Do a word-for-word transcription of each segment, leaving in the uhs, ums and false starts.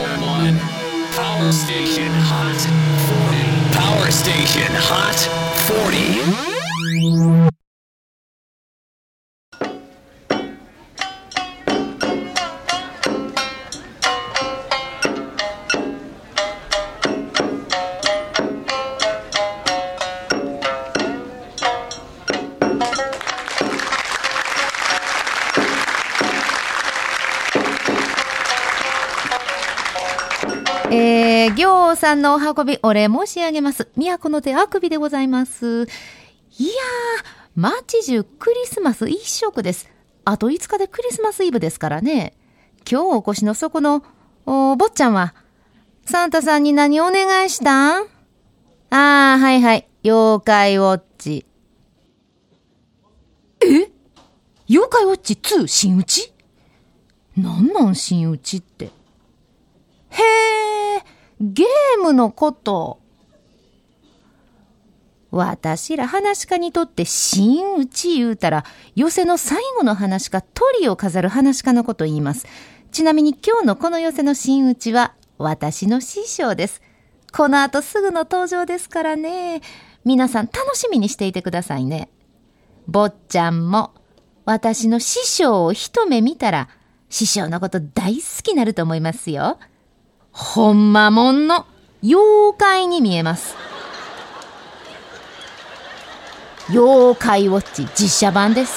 Power Station Hot フォーティー Power Station Hot フォーティーえー、行さんのお運びお礼申し上げます。都の手あくびでございます。いやー、街中クリスマス一色です。あといつかでクリスマスイブですからね。今日お越しのそこのお坊ちゃんはサンタさんに何お願いしたん？あー、はいはい、妖怪ウォッチ。え？妖怪ウォッチツー新打ち？なんなん新打ちって。へー、ゲームのこと。私ら話し家にとって新打ち言うたら、寄せの最後の話し家、トリを飾る話し家のこと言います。ちなみに今日のこの寄せの新打ちは、私の師匠です。この後すぐの登場ですからね。皆さん楽しみにしていてくださいね。坊ちゃんも、私の師匠を一目見たら、師匠のこと大好きになると思いますよ。ほんまもんの妖怪に見えます。妖怪ウォッチ実写版です。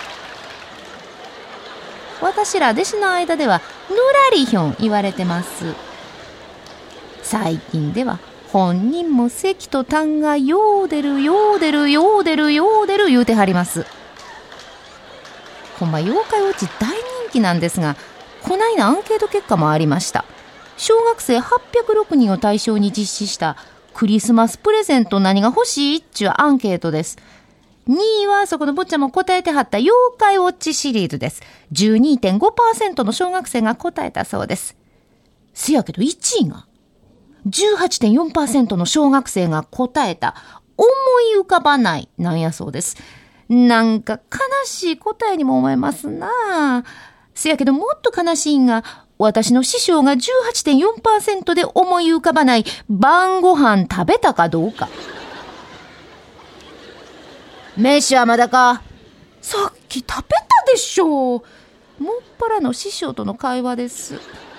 私ら弟子の間ではぬらりひょん言われてます。最近では本人も関と単がヨーデルヨーデルヨーデルヨーデル言うてはります。ほんま妖怪ウォッチ大人気なんですが、こないだアンケート結果もありました。小学生はっぴゃくろくにんを対象に実施したクリスマスプレゼント何が欲しいっちゅうアンケートです。にいはそこの坊ちゃんも答えてはった妖怪ウォッチシリーズです。じゅうにてんごパーセント の小学生が答えたそうです。せやけどいちいが じゅうはちてんよんパーセント の小学生が答えた思い浮かばないなんやそうです。なんか悲しい答えにも思えますな。せやけどもっと悲しいんが、私の師匠が じゅうはちてんよんパーセント で思い浮かばない晩ご飯食べたかどうか。飯はまだか？さっき食べたでしょう。もっぱらの師匠との会話です。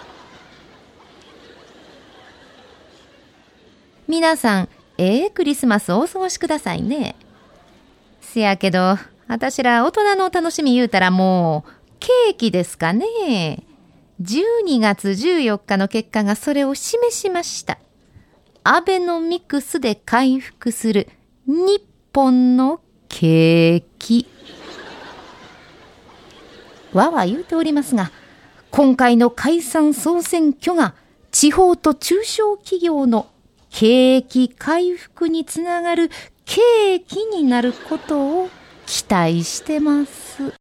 皆さん、ええクリスマスをお過ごしくださいね。せやけど、あたしら大人の楽しみ言うたらもうケーキですかね。じゅうにがつじゅうよっかの結果がそれを示しました。アベノミクスで回復する日本の景気。わわ言うておりますが、今回の解散総選挙が地方と中小企業の景気回復につながる契機になることを期待してます。